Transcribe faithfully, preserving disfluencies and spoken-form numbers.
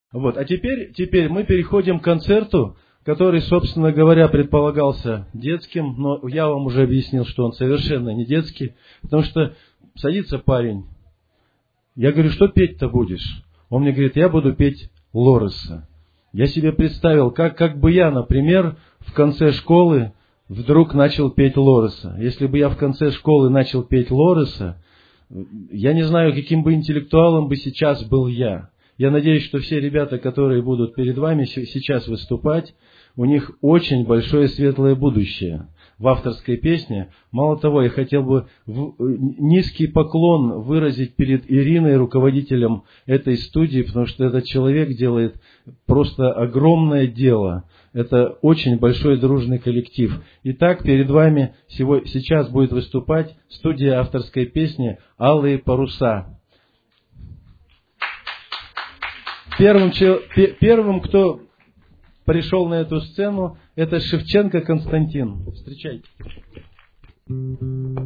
Вот. А теперь, теперь мы переходим к концерту, который, собственно говоря, предполагался детским, но я вам уже объяснил, что он совершенно не детский, потому что садится парень, я говорю, что петь-то будешь? Он мне говорит, я буду петь Лореса. Я себе представил, как, как бы я, например, в конце школы вдруг начал петь Лореса. Если бы я в конце школы начал петь Лореса, я не знаю, каким бы интеллектуалом бы сейчас был я. Я надеюсь, что все ребята, которые будут перед вами сейчас выступать, у них очень большое светлое будущее в авторской песне. Мало того, я хотел бы низкий поклон выразить перед Ириной, руководителем этой студии, потому что этот человек делает просто огромное дело. Это очень большой дружный коллектив. Итак, перед вами сейчас будет выступать студия авторской песни «Алые паруса». Первым, первым, кто пришел на эту сцену, это Шевченко Константин. Встречайте.